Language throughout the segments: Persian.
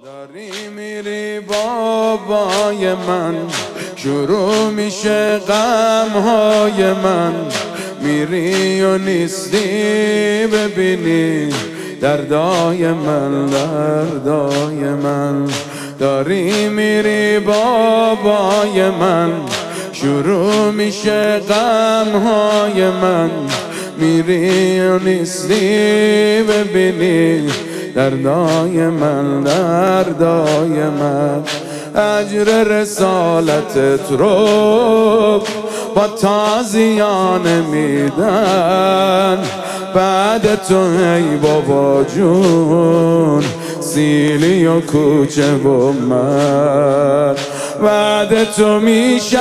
داری میری بابای من، شروع میشه غمهای من. میری و نیستی ببینی دردای من، دردای من. داری میری بابای من، شروع میشه غمهای من. میری و نیستی ببینی دردای من، دردای من. اجر رسالتت رو با تازیانه میدن بعد تو ای بابا جون، سیلی و کوچه و من. بعد تو میشم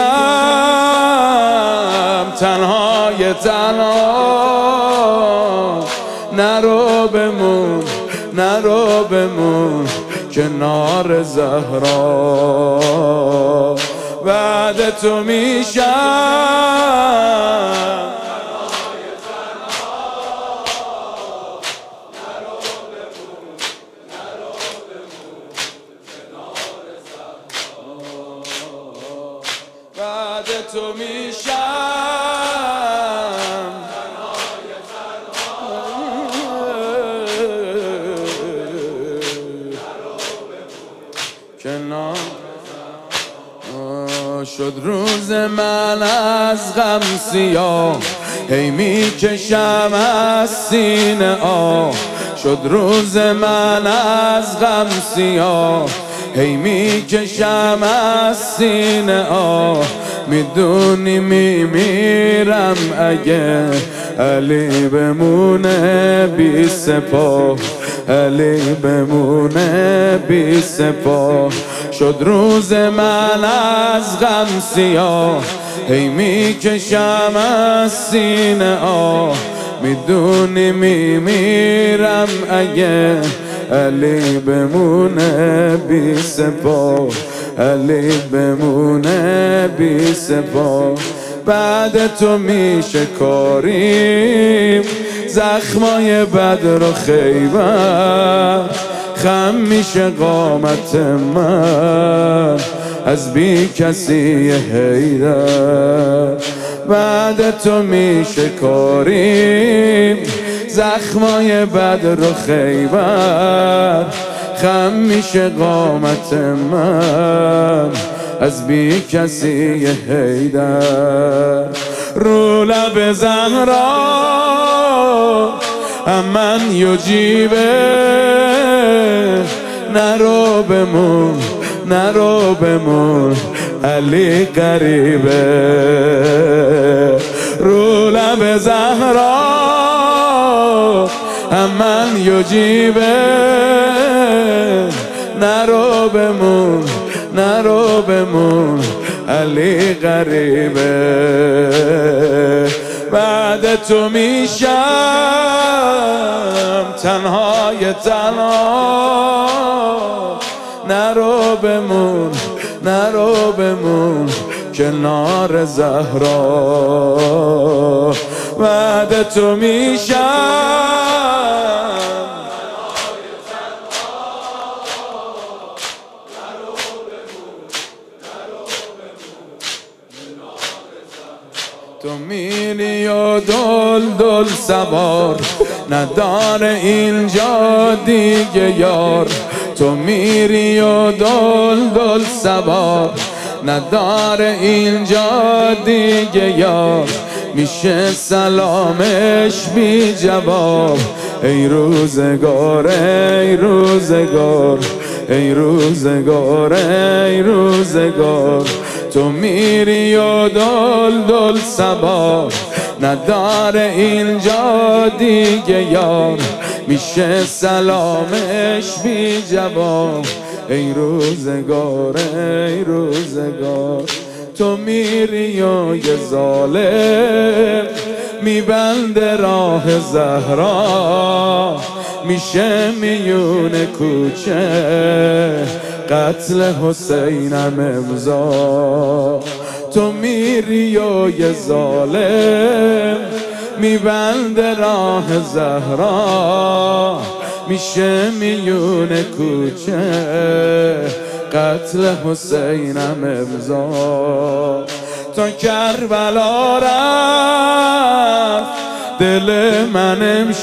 تنهای تنها، نرو بمون نرو بمون کنار زهرا. بعد تو میشم بعد تو میشم کنار. شد روز من از غم سیاه، هی میکشم از سینه آه. شد روز من از غم سیاه، هی میکشم از سینه آه. میدونی میمیرم اگه علی بمونه بی سپاه، علی بمونه بی سپاه. شد روز من از غم سیاه، هی میکشم از سینه آه. میدونی میمیرم اگه علی بمونه بی سپاه، علی بمونه بی سپاه. بعد تو میشه کاریم زخمای بدر و خیبر، خم میشه قامت من از بی کسی حیدر. بعد تو میشه کاریم زخمای بدر و خیبر، خم میشه قامت من از بی کسی حیدر. رو لب زهرا من یجیبه، نرو بمون نرو بمون علی قریبه. رو لب زهرا من یجیبه، نرو بمون نرو بمون علی قریبه. بعد تو میشم تنهای تنها، نرو بمون نرو بمون کنار زهرا. بعد تو میشم تو میری و دل دل سوار، نداره اینجا دیگه یار. تو میری و دل دل سوار، نداره اینجا دیگه یار. میشه سلامش بی جواب، ای روزگار ای روزگار ای روزگار ای روزگار. تو میری و دل دل سبا، نداره اینجا دیگه یار. میشه سلامش بی جواب، ای روزگار ای روزگار. تو میری و یه ظالم میبنده راه زهرا، میشه میون کوچه قتل حسینم امضا. تو میری و یه ظالم میبنده راه زهرا، میشه میون کوچه قتل حسینم امضا. تا کربلا رفت دل من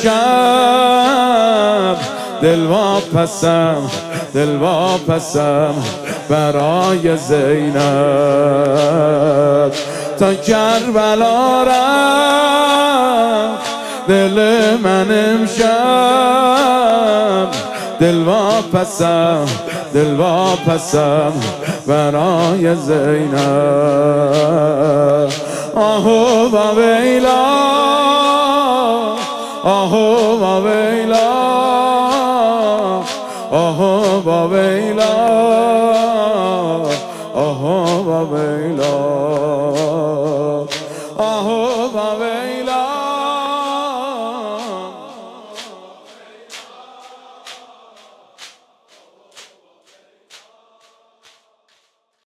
امشب، دل واپسم برای زینب. تا کربلا رفت دل من امشب، دل واپسم برای زینب. آهو و ویلا، آهو و ویلا، آهو و ویلا، آهو و ویلا.